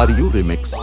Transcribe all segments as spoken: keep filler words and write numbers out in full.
RU remix.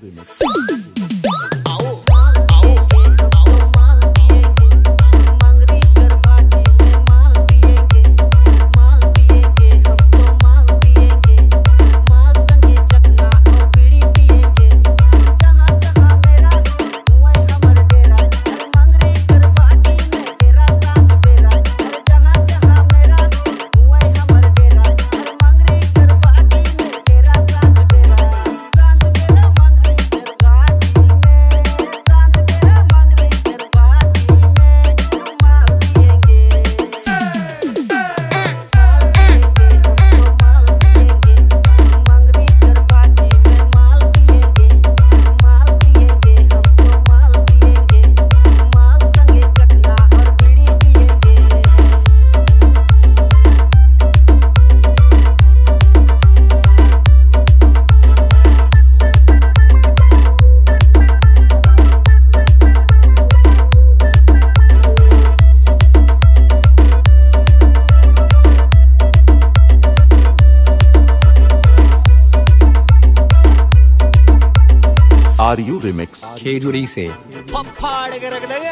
R U remix खेजूरी से फाड़ के रख देंगे।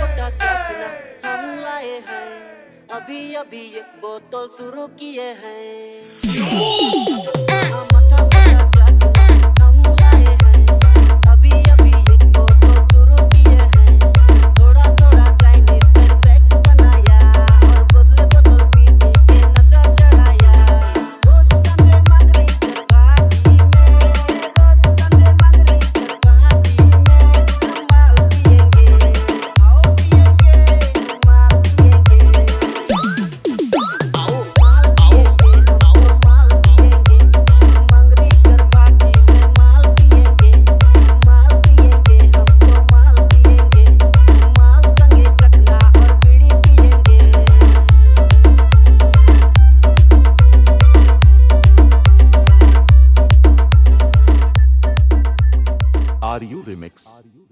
हम लाए हैं अभी अभी एक बोतल शुरू किए हैं। हम लाए हैं अभी अभी एक बोतल शुरू किए हैं। थोड़ा थोड़ा चाइनीज परफेक्ट बनाया और बोतल बोतल पी पी के नशा चढ़ाया। रोज संडे मंगरी के पार्टी में, रोज संडे मंगरी के पार्टी में माल पिएंगे, आओ पिएंगे, माल पिएंगे, आओ माल पिएंगे, आओ माल पिएंगे, मंगरी कर पार्टी में माल पिएंगे, माल पिएंगे, हमको माल पिएंगे, माल संगे चखना और बीड़ी पिएंगे। R U remix.